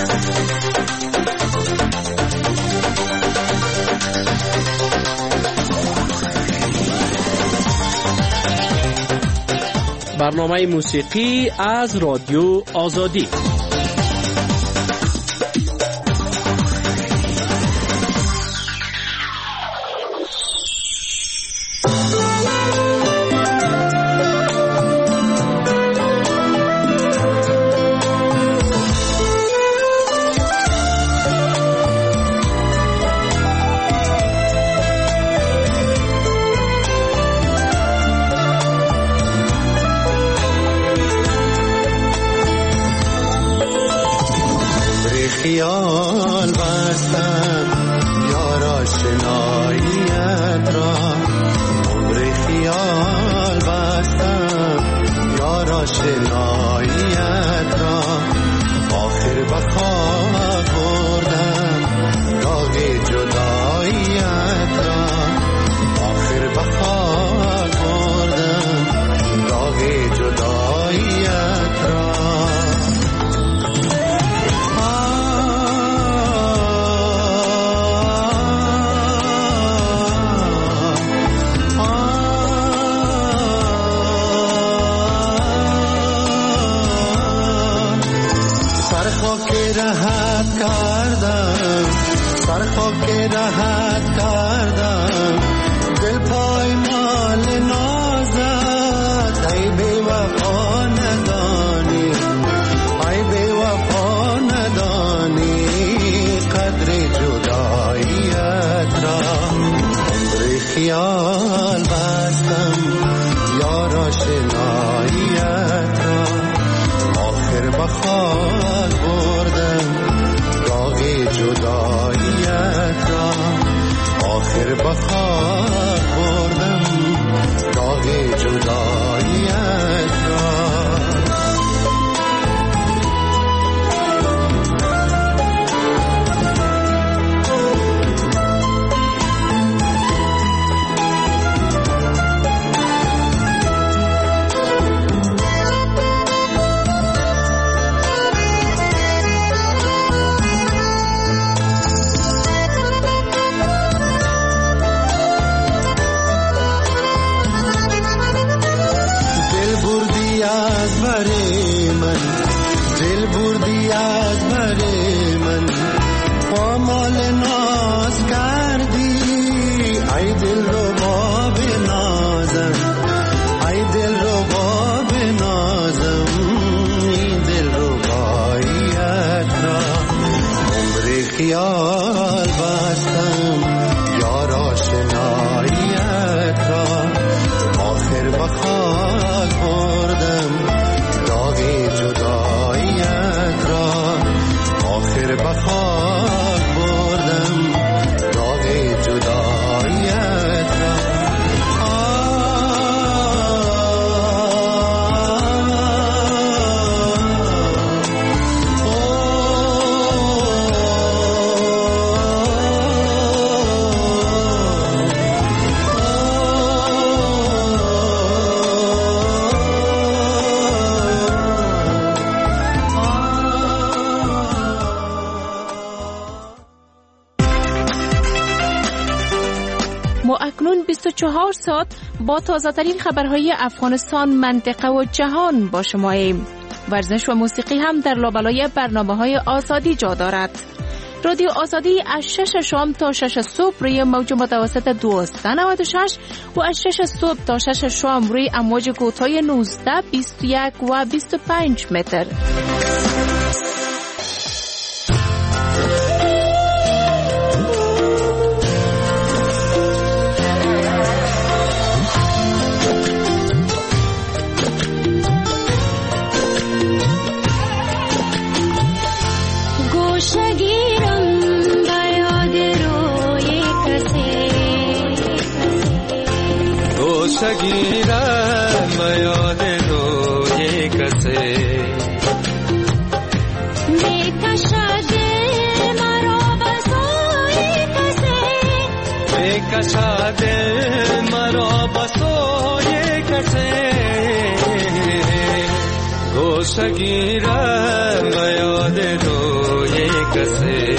برنامه موسیقی از رادیو آزادی. خیال بستم یار آشناییت را، عمر خیال بستم یار آشناییت را، آخر بخواه بردم داغ جداییت را، آخر بخواه بردم داغ جداییت را. راحت کردم دل پایمال نازت، ای بی وفا ندانی، ای بی وفا ندانی قدر جداییت را، عمر خیال بستم یار آشناییت را، آخر بخواد بردم داغ جداییت را، آخر بخواد بردم داغ جداییت را. دل بردی از بر من، پامال ناز کردی، ای دل رو باب نازم، ای دل رو باب نازم، این دل رو باییت را، عمر خیال بستم یار آشناییت را، آخر بخواد بردم داغ جداییت را، آخر بخواد بردم داغ جداییت را. اکنون 24 ساعت با تازه‌ترین خبرهای افغانستان، منطقه و جهان با شماییم. ورزش و موسیقی هم در لابلای برنامه‌های آزادی جا دارد. رادیو آزادی از 6 شام تا 6 صبح روی موج متوسط 1296 و از 6 صبح تا 6 شام روی امواج کوتاه 19، 21 و 25 متر. گیرم به یاد روی کسی، میکشد مرا به سوی کسی، میکشد مرا به سوی کسی، گوشه گیرم به یاد روی کسی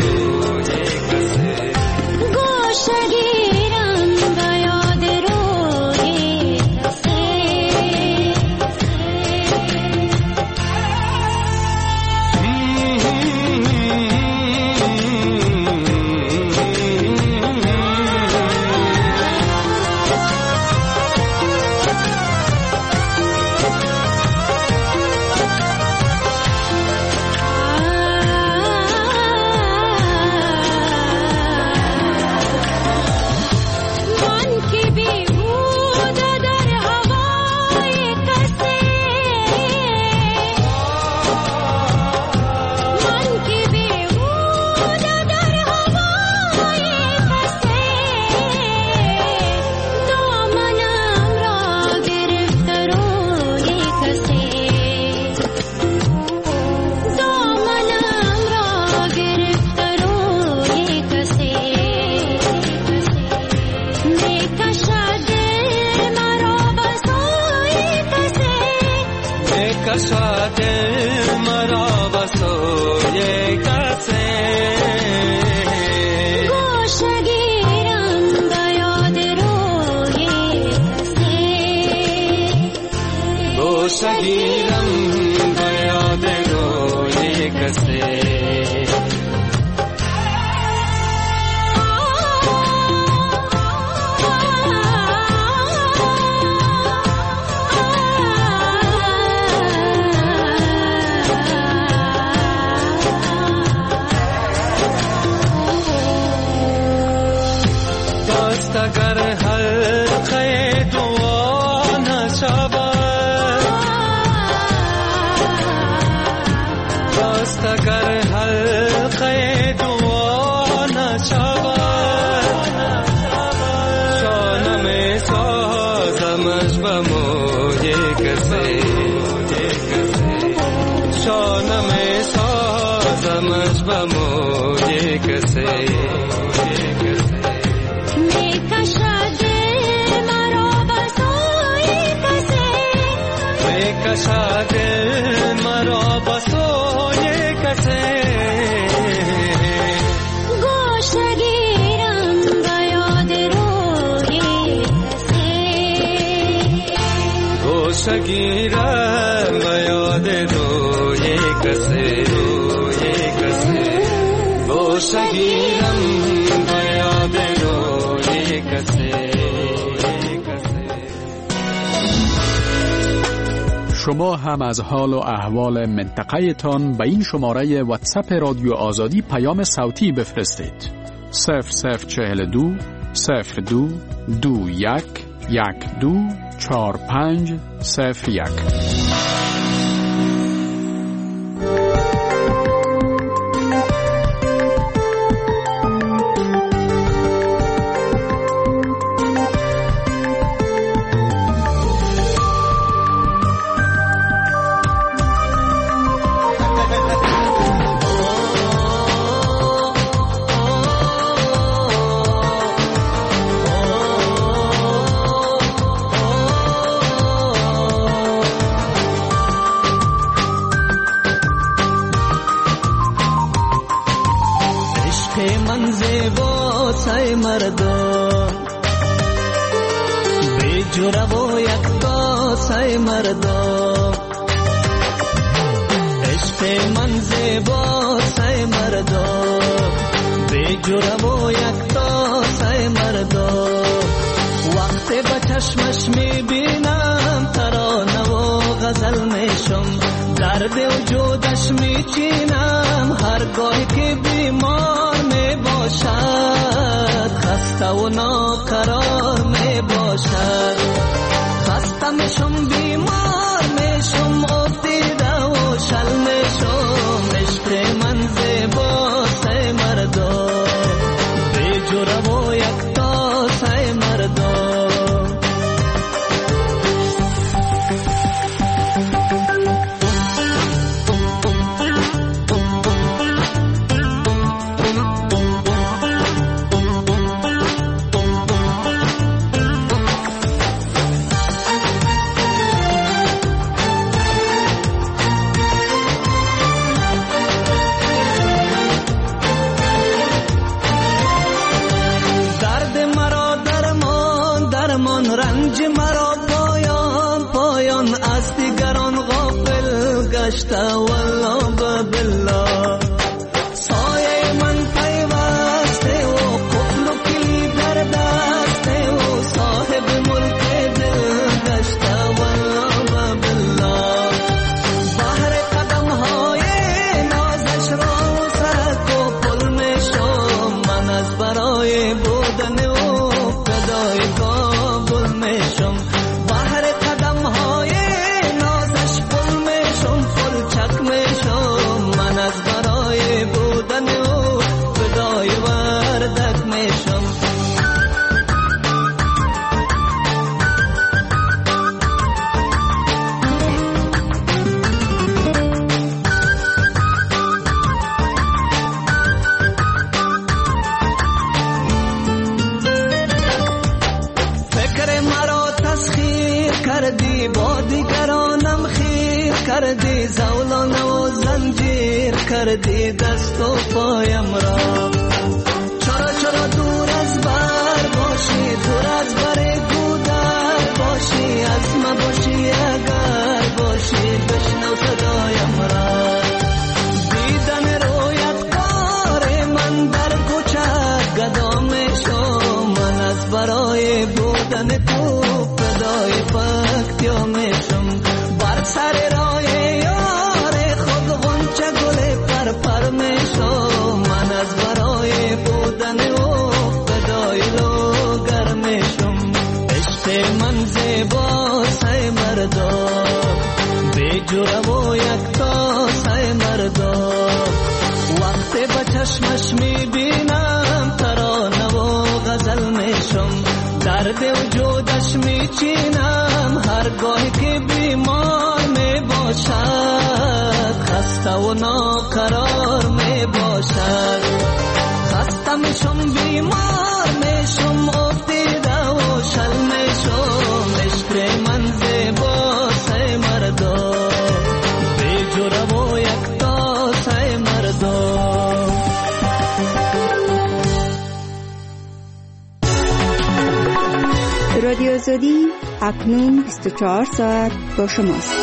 شما هم از حال و احوال منطقه تان به این شماره واتساپ رادیو آزادی پیام صوتی بفرستید. 0042 02 21 12 45 01. کردی دست و پایم را. چرا دور از بر باشی، دور از بر گودر باشی، از ما باشی اگر باشی، بشنو صدایم را. دیدن رویت کار من در کوچه گدا میشم، من از برای بودن تو فدای پکتیا میشم. بر سر راه یار خود غنچه گل پر میشم، من از برای بودن او فدای لوگر میشم. عشق من زیبا سای مردا، بیجوره و یکتا سای مردا. وقتی با چشمش میبینم ترانه و غزل میشم، درد وجودش میچینم هرگاهی که بیمار میباشد، خسته و ناقرار میباشد. خسته میشم بیمار میشم، افتیده و شل میشم. عشق من زیبا سای مردا، بیجوره و یکتا سای مردا. رادیو آزادی اکنون 24 ساعت با شماست.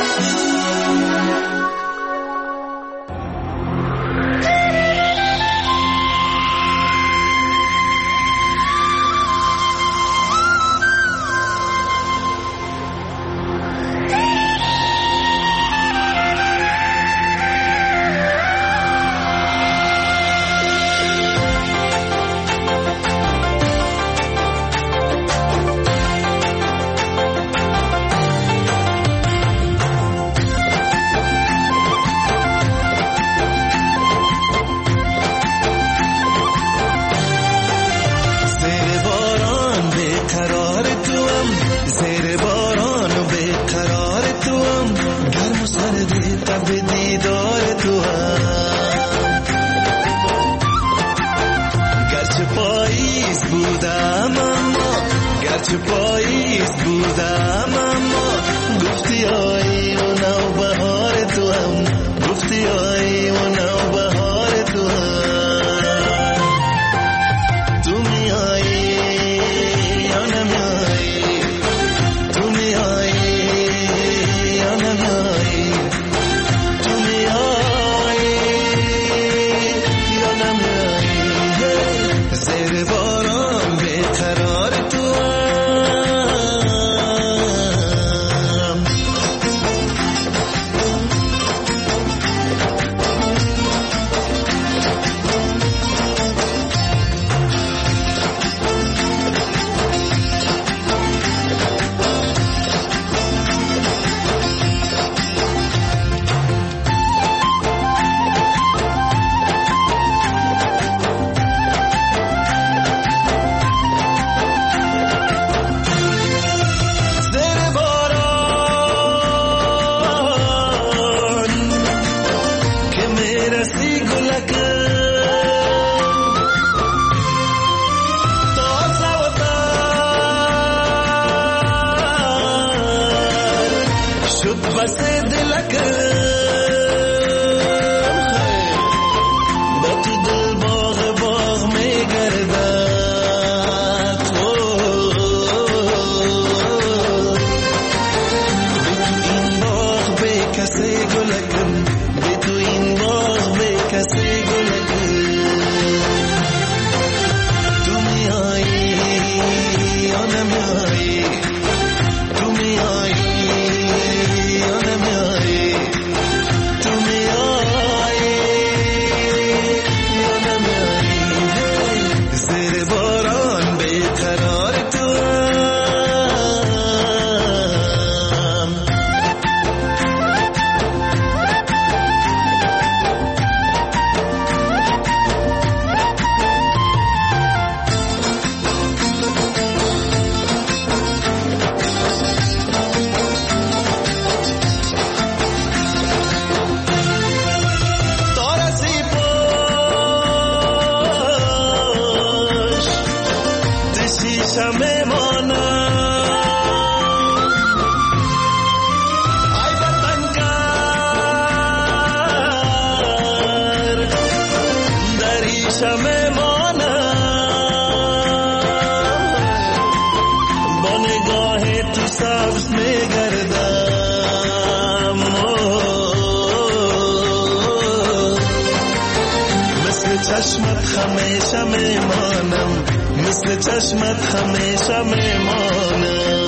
چشمت همیشه میمانم، مثل چشمت همیشه میمانم.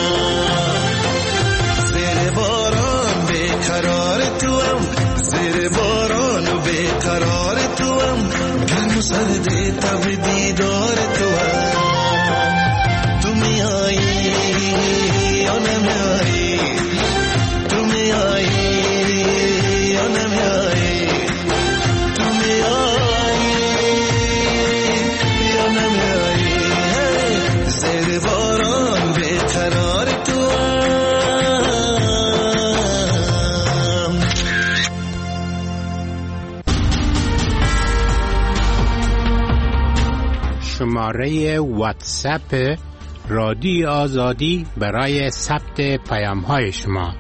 زیر باران بیقرار توام، زیر باران و بیقرار توام، گرم و سردی تب دیدار توام. تو میایی یا نمیایی، تو میایی یا نمیایی، تو میایی یا نمیایی. زیر باران بیقرار توام. شماره واتساپ رادیو آزادی برای ثبت پیام‌های شما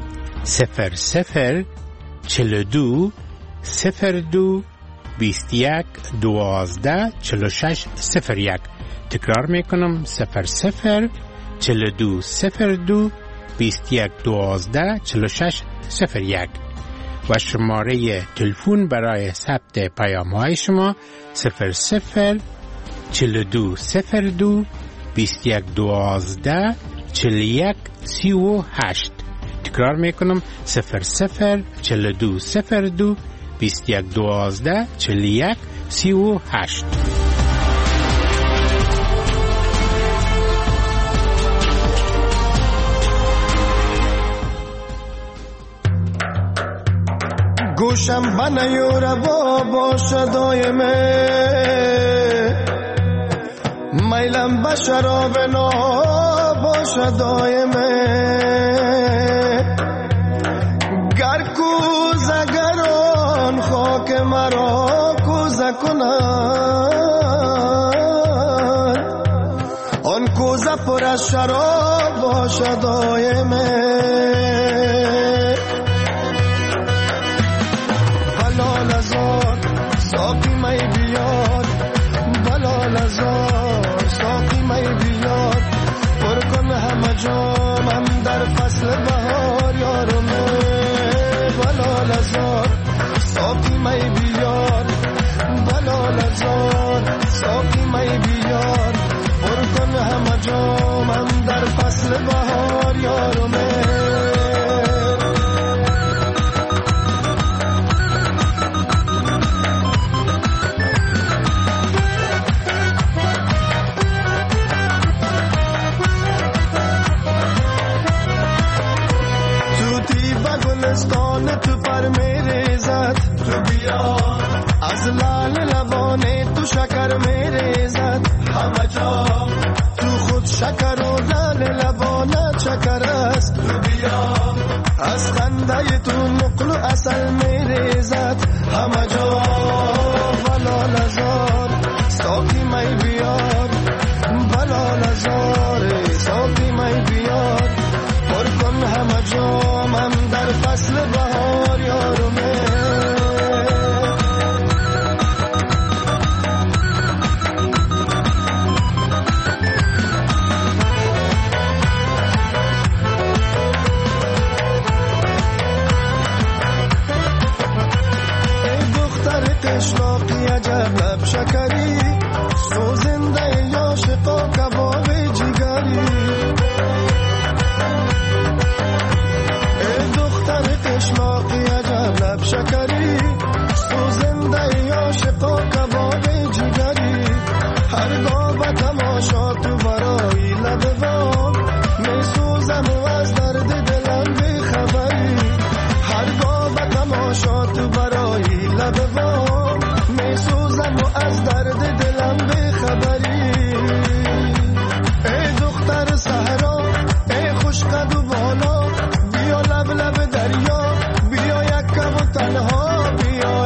00 42 02 21 12 46 01. تکرار میکنم 00 42 02 21 12 46 01 و شماره تلفن برای ثبت پیام‌های شما 00 42 02 21 12 41 38. تکرار میکنم 00 42 02 21 12 41 38. گوشم بنیور بابا دایمه، میلم به شراب نباشه دایمه. گر کوزه گران خاک مرا کوزه کنند، آن کوزه پر از شراب باشه دایمه. بلال ازار ساقی می بیار، بلال ازار ساقی می بیار، پر کن همه جامم در فصل بهار یارمه. بلال ازار ساقی می بیار، بلال ازار ساقی می بیار، پر کن همه جامم در فصل بهار یارمه. گلستان تو پر میریزد، تو بیا از لال لبانه تو شکر میریزد. همه جا تو خود شکر و لال لبانه شکر است. تو بیا از خنده تو نقل و اصل میریزد. همه جا بلال ازار ساقی می بیار، بلال ازار ساقی می بیار، پر کن همه جامم در فصل بهار یارمه. ای دختر قشلاقی عجب لب شکری، سوزنده عاشقا کباب جگری. قشلاقی عجب لب شکری، سوزنده عاشقا کباب جگری. هرگاه به تماشا تو برای لب وام، می سوزم و از درد دلم بی خبری. هرگاه به تماشا تو برای لب وام، می سوزم و از درد دلم بی خبری. ای دختر صحرا، ای خوش قد و بالا، بیا لب لب دریا، بیا یک کم و تنها بیا.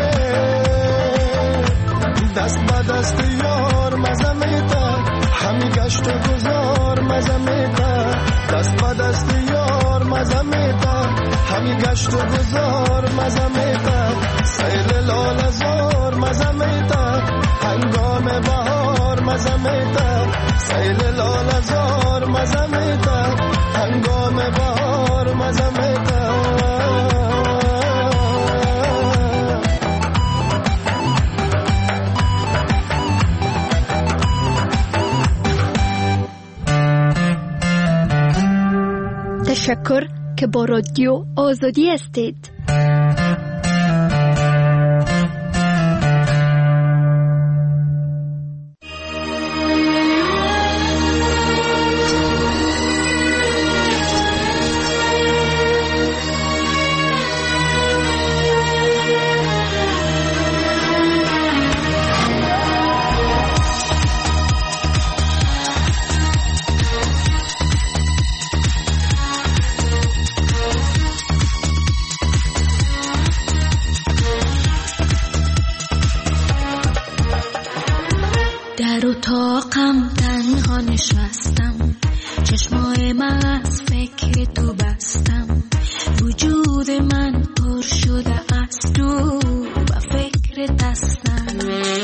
دست به دست یار مزمیتا، همی گشت و گذار مزمیتا. دست به دست یار مزمیتا، همی گشت و گذار مزمیتا. سیل لال زار مزمیتا، هنگام بهار مزمیتا. سیل لال زار مزمیتا، هنگام بهار مزمیتا. تشکر که با رادیو آزادی هستید. در اتاقم تنها نشستم، چشمای من از فکر تو بستم، وجود من پر شده از تو و فکر دستم.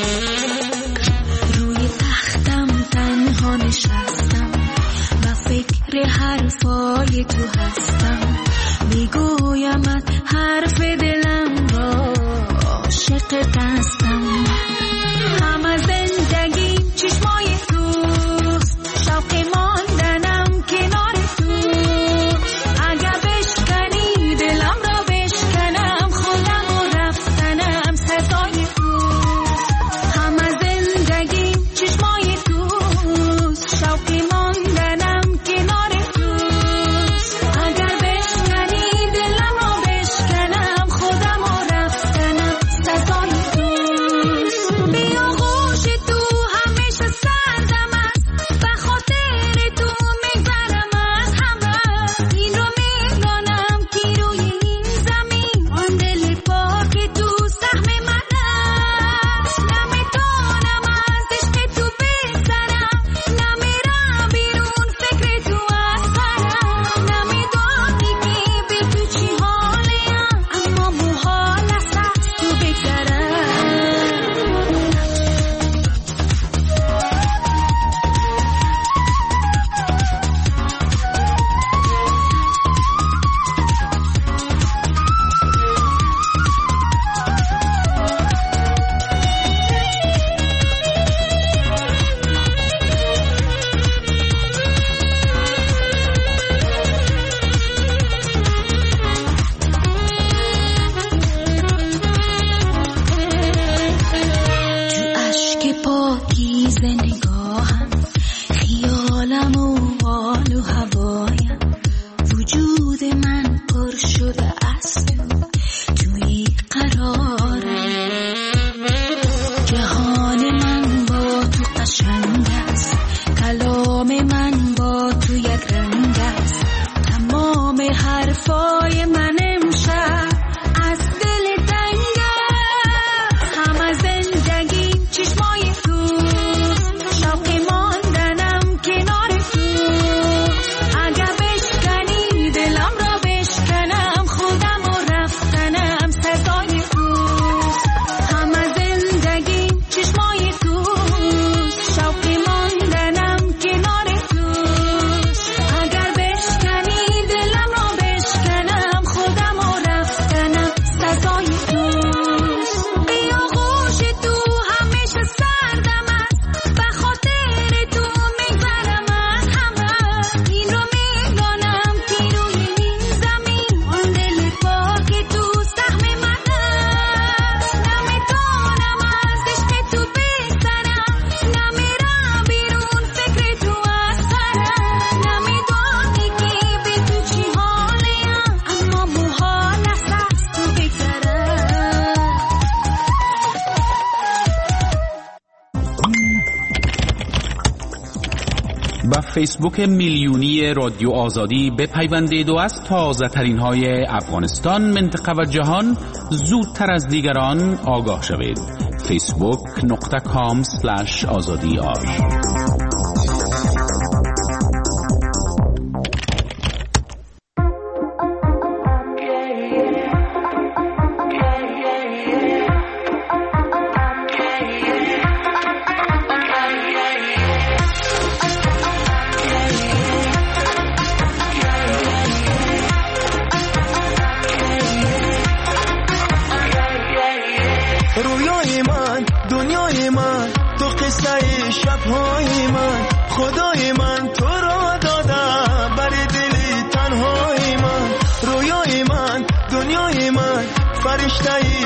روی تختم تنها نشستم و فکر حرفای تو هستم، میگویم حرف دلم را عاشق دستم. همه زندگیم چشمای توست، شوق ماندنم کنار تو. اگر بشکنی دلم را بشکنم، خودم و رفتنم سزای تو. همه زندگیم چشمای توست، شوق ماندنم کنار تو. اگر بشکنی دلم را بشکنم، خودم و رفتنم سزای تو. با فیسبوک میلیونی رادیو آزادی بپیوندید و از تازه ترین های افغانستان، منطقه و جهان زودتر از دیگران آگاه شوید. facebook.com/azadi.ir رویای من، دنیای من، تو قصه شبهای من، خدای من تو را دادم برای دلی تنهای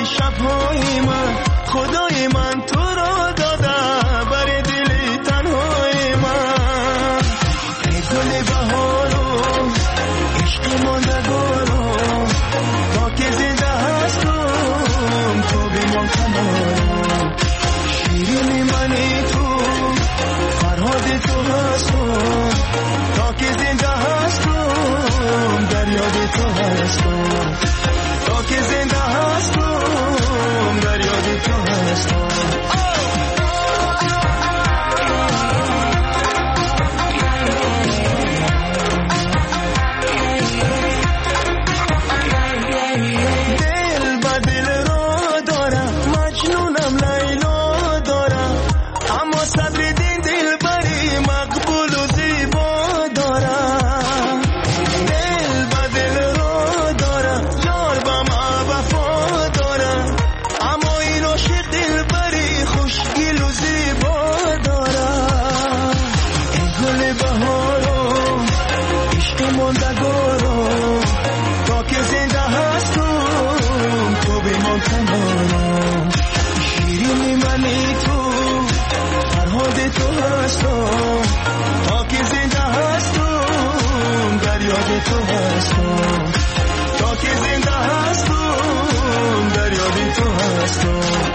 شب‌های من خدای من تو را داده بر دل تنهای من ای گل بهارو عشق ماندگارو تا که زنده هستم تو بیمان کنارو شیرین منی تو فرهاد تو هستم تا که زنده هستم در یاد تو هستم تا که زنده هستم در یاد تو هستم دل با دل رو دارم مجنونم لیلا دارم اما صبر دین دل بری مقبول و زیبا دارم دل با دل رو دارم یار با ما وفا دارم اما این عاشق دل بری خوشگل و زیبا دارم ای گل بهارو عشق ماندگارو تا که زنده هستم تو بیمان کنارم شیرین منی تو فرهاد تو هستم تا که زنده هستم در یاد تو هستم تا که زنده هستم در یاد تو هستم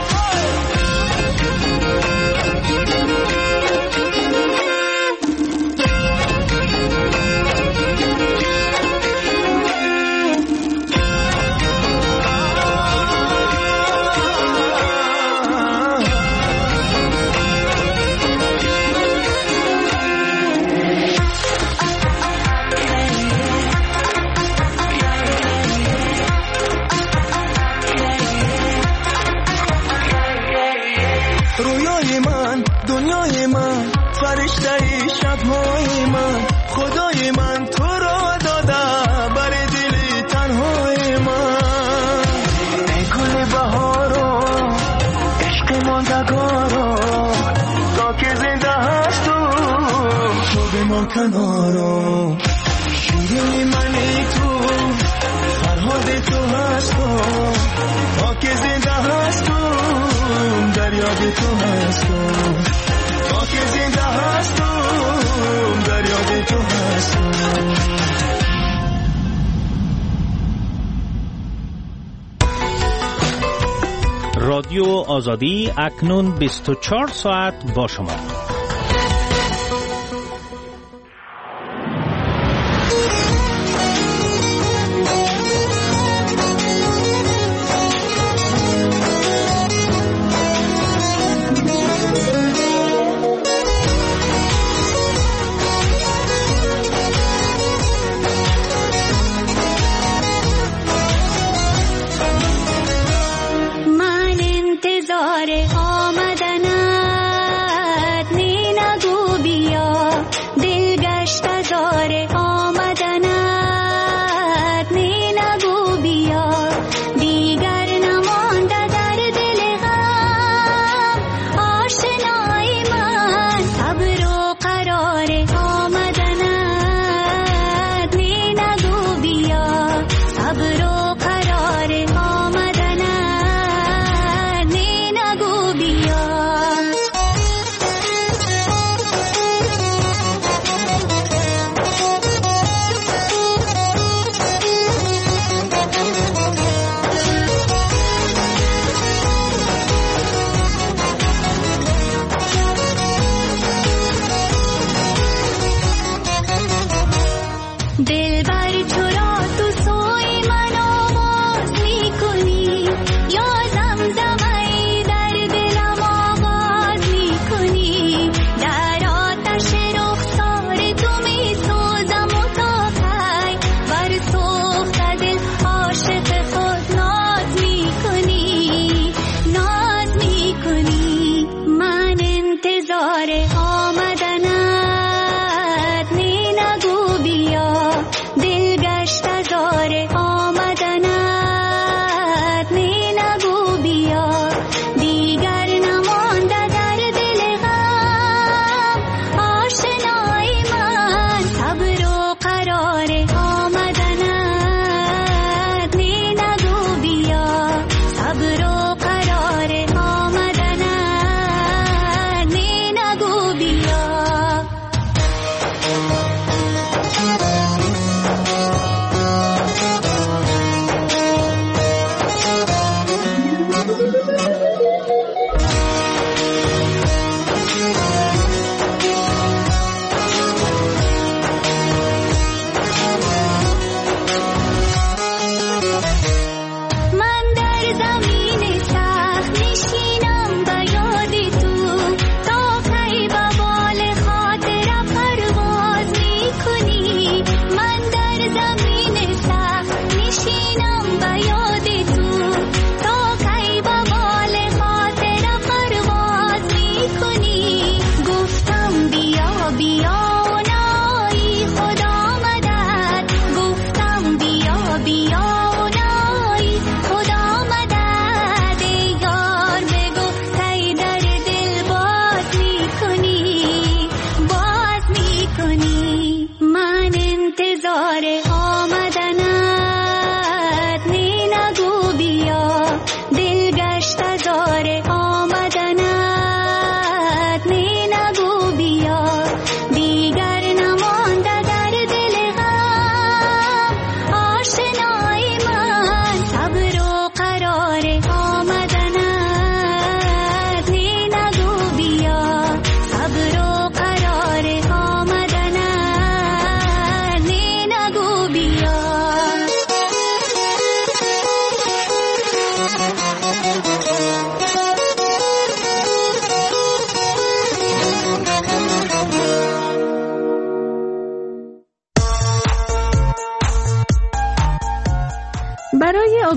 رویای من دنیای من فرشته شب‌های من خدای من تو را داده بر دل تنهای من ای گل بهارو عشق ماندگارو تا که زنده هستم تو بیمان کنارو شیرین منی تو فرهاد تو هستم تا که زنده هستم در یاد تو هستم تا که زنده هستم در یاد تو هستم رادیو آزادی اکنون 24 ساعت با شما. بیا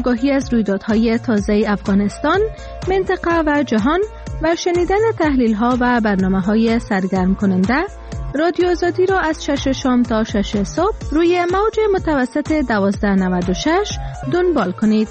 آگاهی از رویدادهای تازه افغانستان، منطقه و جهان و شنیدن تحلیل‌ها و برنامه‌های سرگرم کننده، رادیو آزادی را از 6 شام تا 6 صبح روی موج متوسط 1296 دنبال کنید.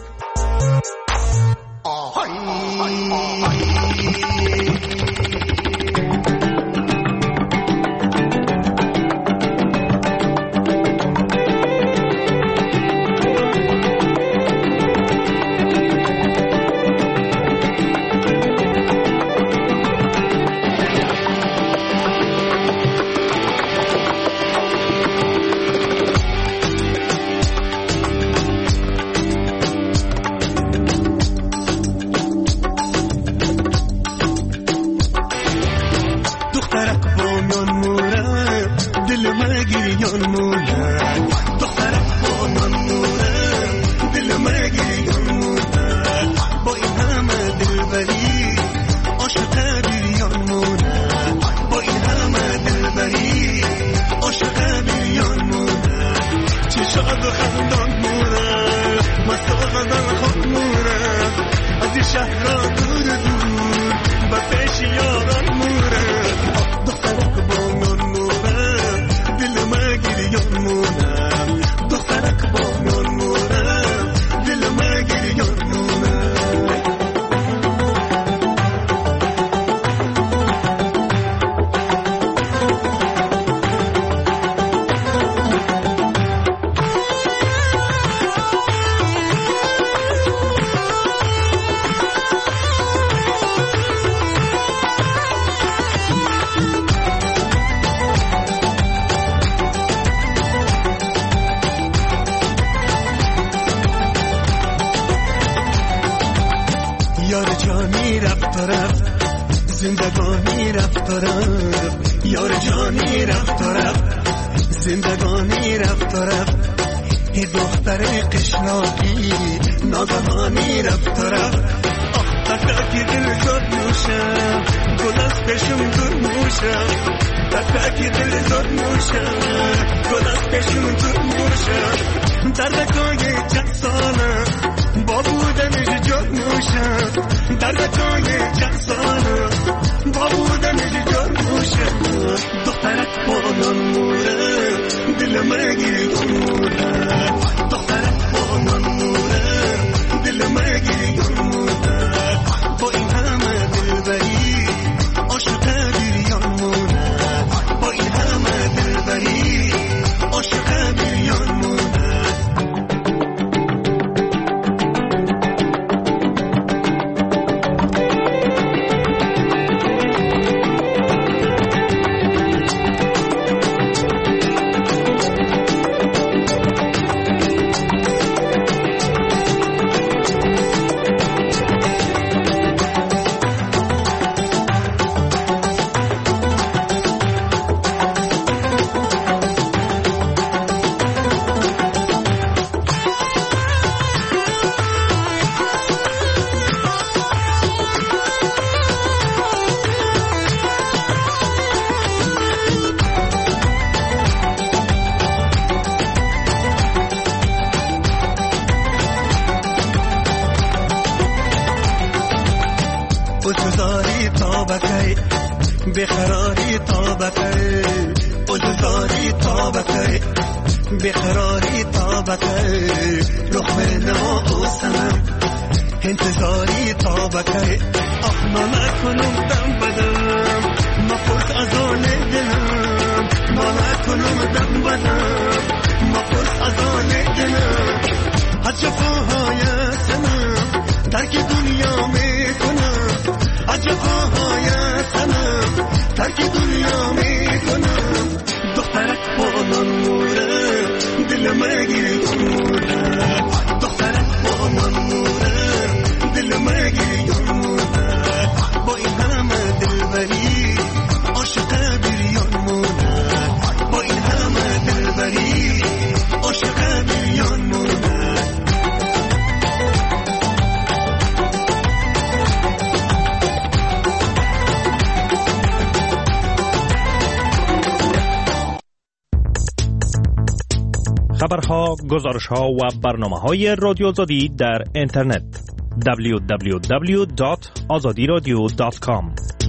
خبرها، گزارشها و برنامه‌های رادیو آزادی در اینترنت www.azadiradio.com.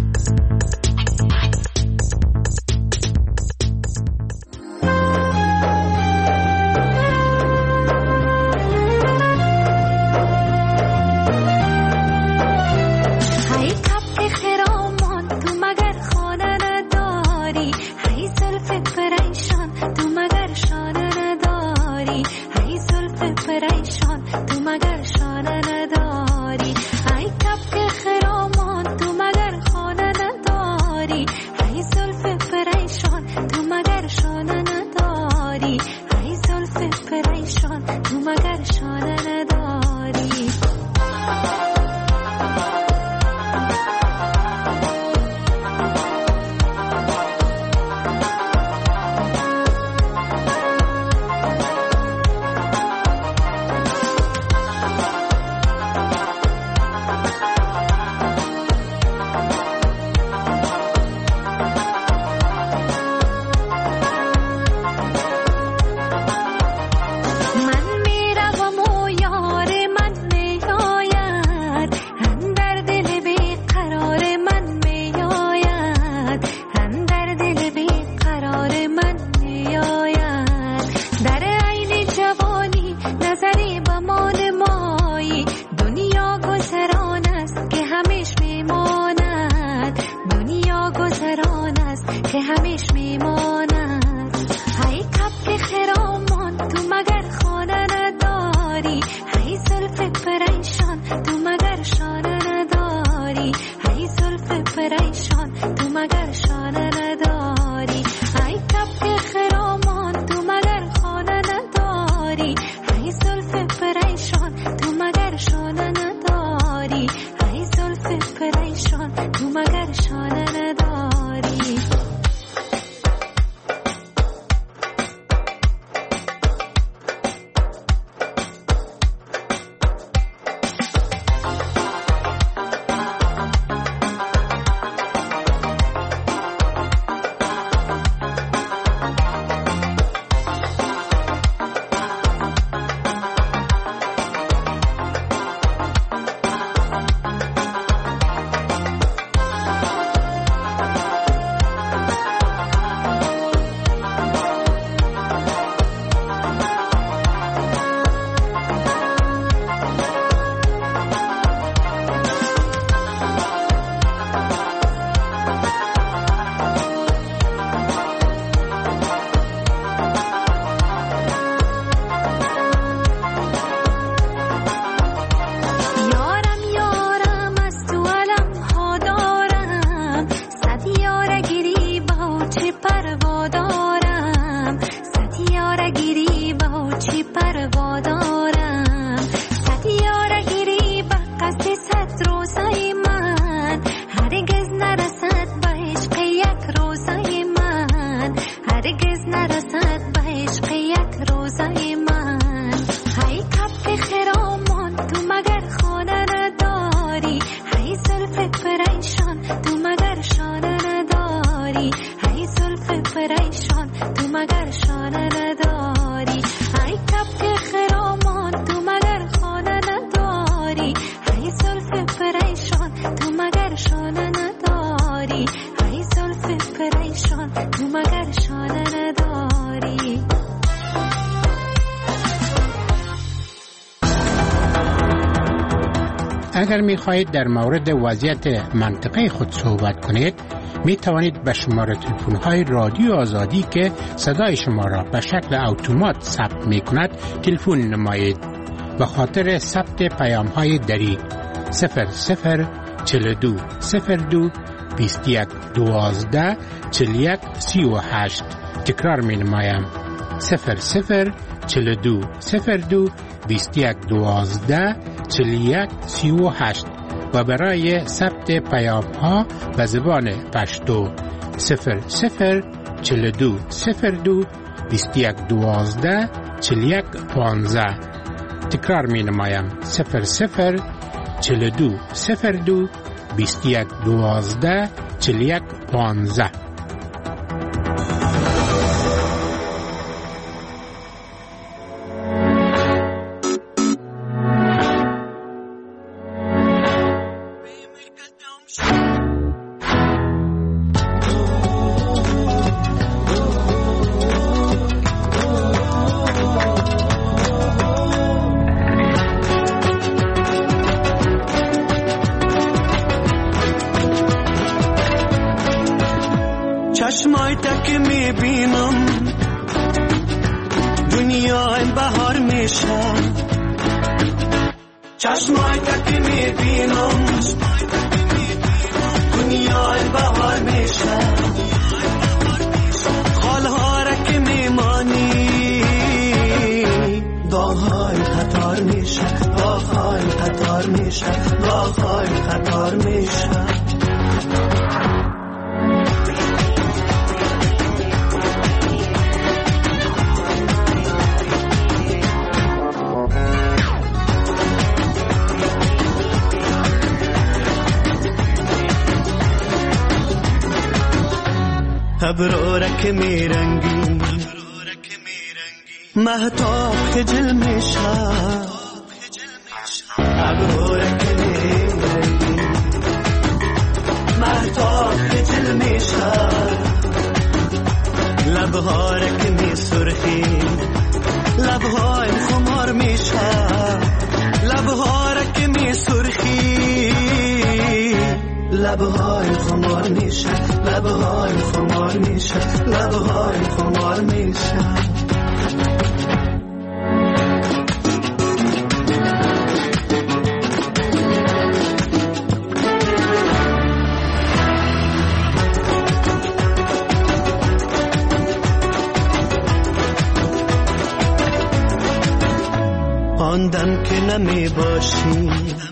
اگر می خواهید در مورد وضعیت منطقه خود صحبت کنید می توانید به شماره تلفن های رادیو آزادی که صدای شما را به شکل اتومات ثبت می کند تلفن نمایید. به خاطر ثبت پیام های دری 0042 02 21 12 41 38 تکرار می نمایم 0042 02 21 12 41 38 و برای ثبت پیام ها به زبان پشتو 0042 02 21 12 41 15 تکرار می نمایم 0042 02 21 12 41 15. چشمای تک میبینم دنیای بهار میشه چشمای تک میبینم دنیای بهار میشه خالها را که میمانی داغ‌های قطار میشه داغ‌های قطار میشه داغ‌های قطار میشه ابرو را که میرنگی مهتاب خجل میشه ابرو را که میرنگی مهتاب خجل میشه لبها را که میسرخی لبهای خمار میشه لبها را که میسرخی لبهای خمار میشه لبهای خمار میشه لبهای خمار میشه آن دم که نمی باشی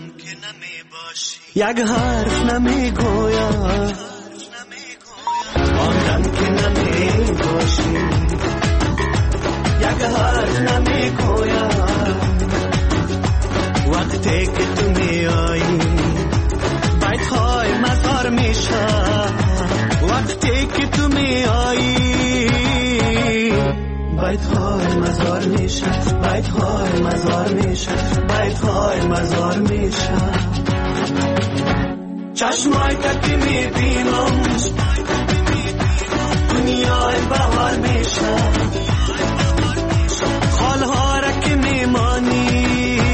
یک حرف نمی گویم آن دم که نمی باشی یک حرف نمی گویم وقتی که تو می آیی بیت های مزار میشه وقتی که تو می آیی بیت های مزار میشه بیت های مزار میشه بیت های مزار میشه چشمای که میبینم دنیای بهار میشه خالها را که میمانی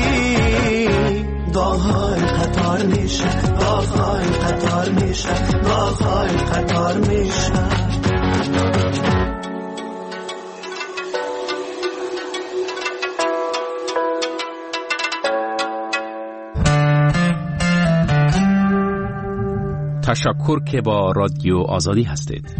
داغ‌های قطار میشه داغ‌های قطار میشه داغ‌های قطار میشه تشکر که با رادیو آزادی هستید.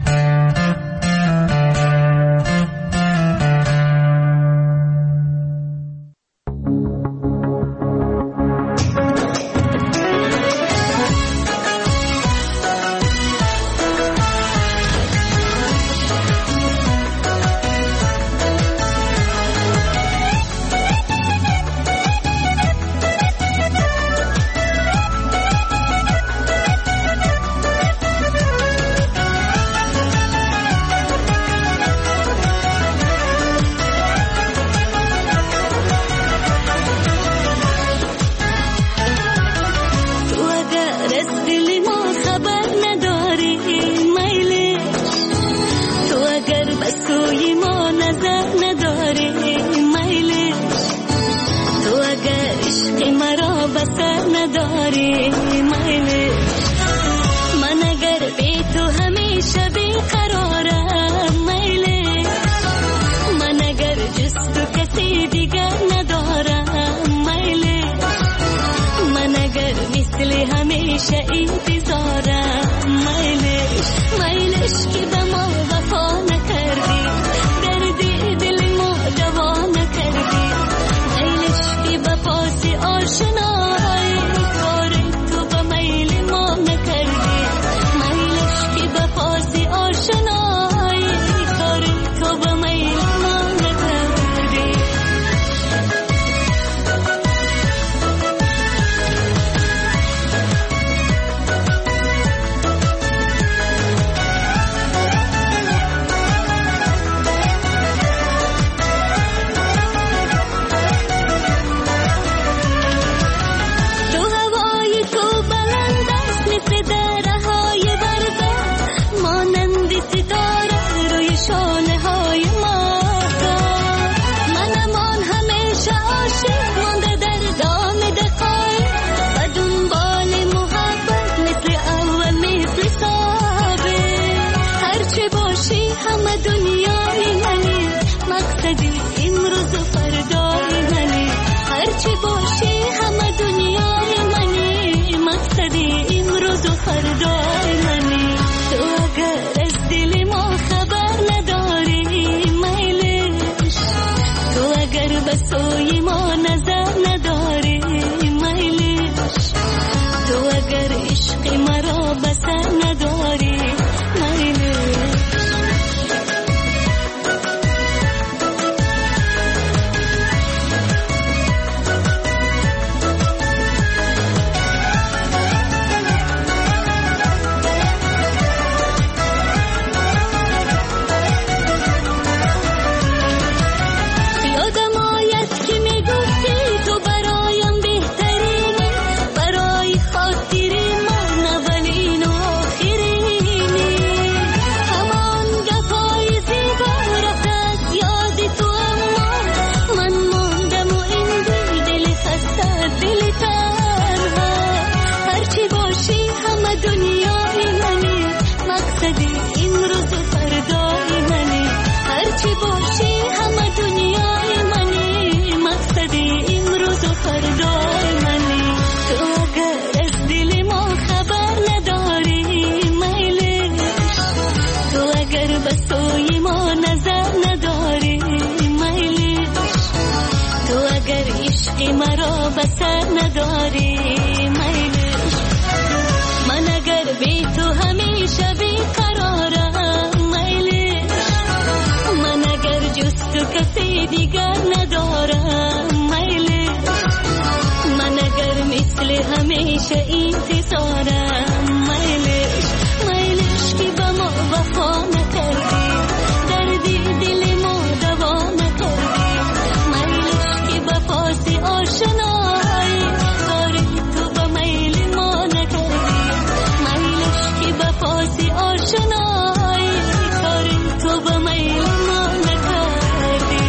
بسر نداری میلش. من اگر بی تو همیشه بیقرارم میلش. من اگر جز تو کسی دیگر ندارم میلش. من اگر مثل همیشه انتظارم میلش. میلش که با ما وفا نکردی دردی دل ما دوا نکردی. میلش که با پاسی آشنایی کاری تو با میل ما نکردی. میلش که با پاسی آشنایی کاری تو با میل ما نکردی.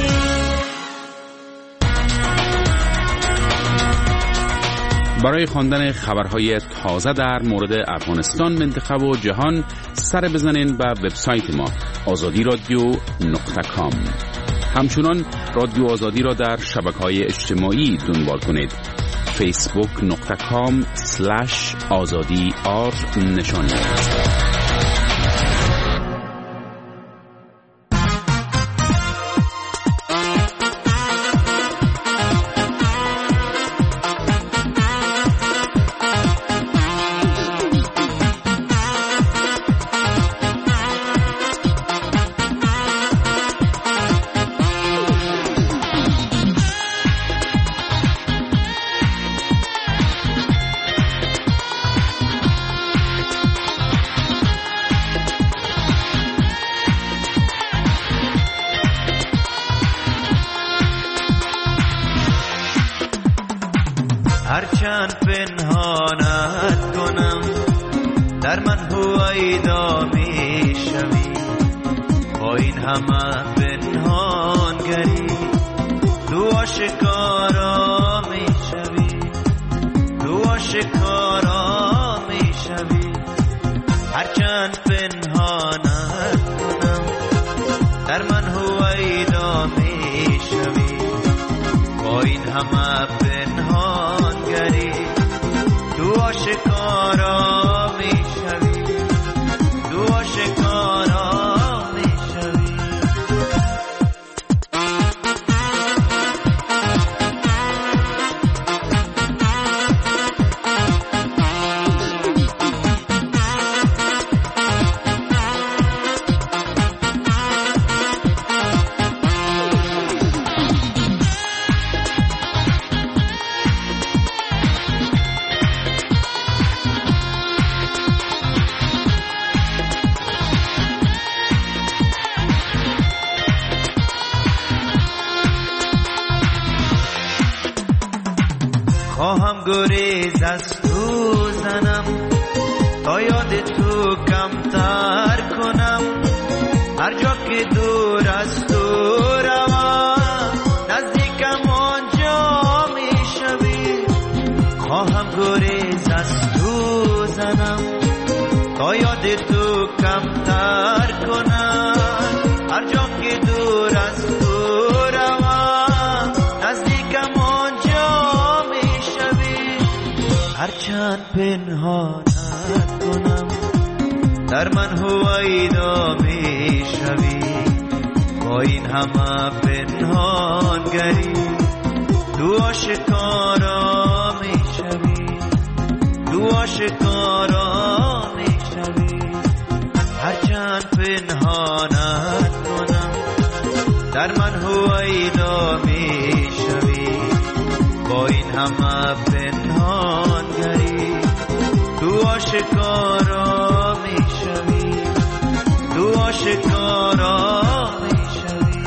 برای خواندن خبرهای تازه در مورد افغانستان، منطقه و جهان سر بزنین به وبسایت ما azadiradio.com. همچنان رادیو آزادی را در شبکه‌های اجتماعی دنبال کنید. facebook.com/azadi_r نشانی. هرچند پنهانت کنم در من هویدا می شوی. با این همه پنهانگری تو آشکارا می شوی. تو آشکارا می شوی. هرچند پنهانت کنم در من هویدا می شوی. با این همه پنهانگری تو آشکارا می شوی. تو آشکارا می شوی. خواهم گریز از تو زنم تا یاد تو کمتر کنم. هر جا که دور از تو روم نزدیکم آنجا می شوی. خواهم گریز از تو زنم تا یاد تو کمتر کنم. هر جا که دور از تو روم نزدیکم آنجا می شوی. هرچند پنهانت کنم در من هویدا می شوی. با این همه پنهانگری تو آشکارا می شوی. تو آشکارا می شوی. هرچند پنهانت کنم در من هویدا می شوی. با این همه پنهانگری تو آشکارا می شوی. تو آشکارا می شوی.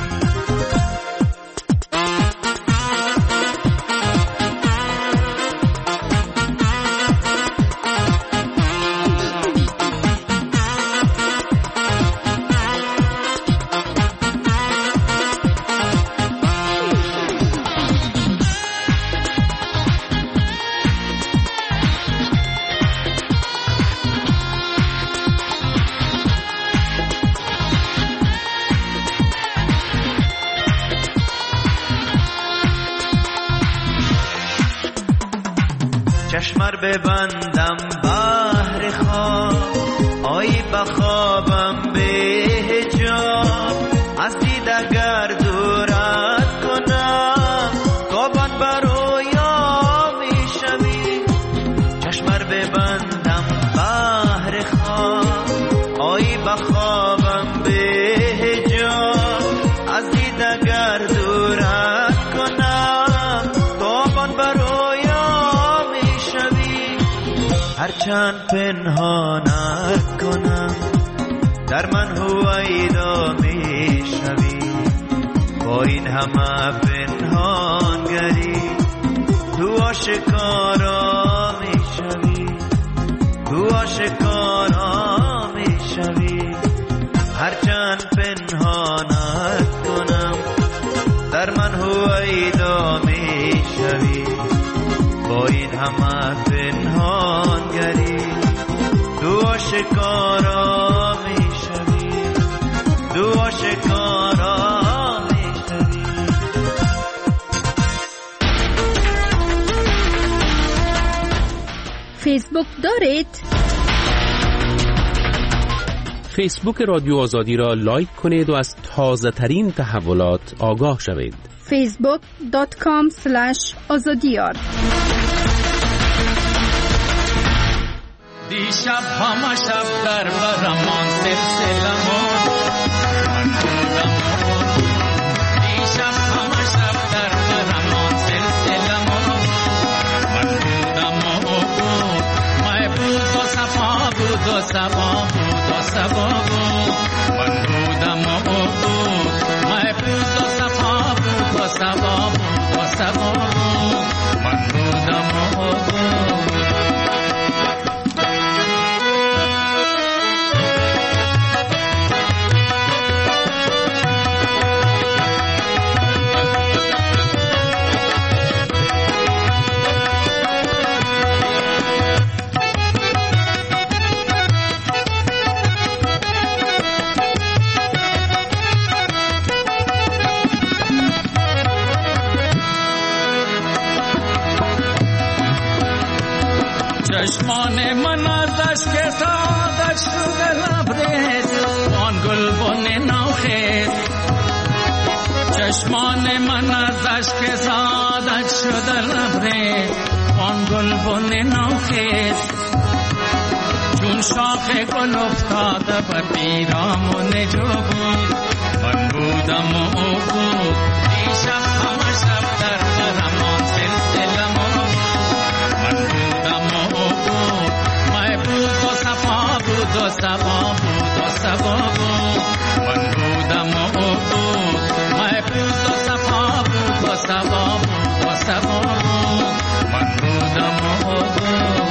چشمر ببندم بحر خواب آیی بخوابم به حجاب از دید اگر دورت کنم خوابان برو یا هرچند پنهانت کنم در من هویدا می شوی، با این همه پنهانگری تو آشکارا می شوی، تو آشکارا می شوی. هرچند پنهانت کنم در من هویدا می شوی، با این همه پنهانگری تو آشکارا می شوی، تو آشکارا می شوی. فیسبوک دارید؟ فیسبوک رادیو آزادی را لایک کنید و از تازه ترین تحولات آگاه شوید. facebook.com/azadiyar. دیشب همه شب در برمان سلسلمون من بودم، دیشب همه شب در برمان سلسلمون من بودم محبوب و صفا بود و صفا بود و صفا بود من بودم محبوب و صفا بود و صفا بود و صفا بود من بودم چشمان من ازش که سعادت شده لبریز آن گلبن نوخیز، چشمان من ازش که سعادت شده لبریز آن گلبن نوخیز. چون شاخ گل افتاده بر پیرامون جو بود من بودم و او بود، دیشب همه شب در برمان سلسلمون من بودم و او بود، محبوب و صفا بود و صفا بود و صفا بود من بودم و او بود، محبوب و صفا بود و صفا بود و صفا بود من بودم و او بود.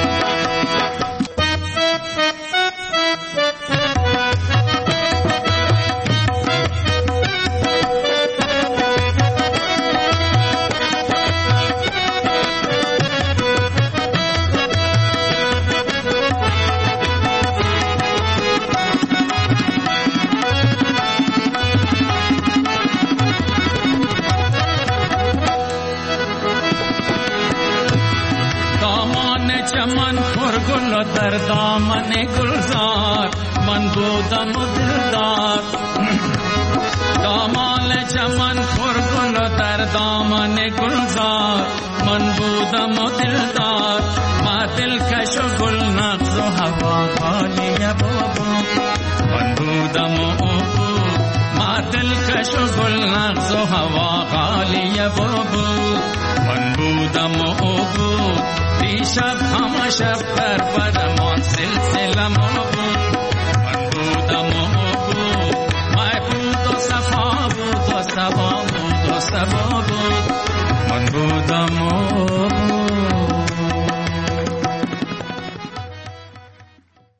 چمن پرگل و در دامن گلزار من بودم و دلدار، دامان چمن پرگل و در دامن گلزار من بودم و دلدار. ما دلکش و گل نغز و هوا خالی بابو من بودم و بود، ما دلکش و گل نغز و هوا خالی بابو من بودم و بود. دیشب همه شب در برمان سلسلمون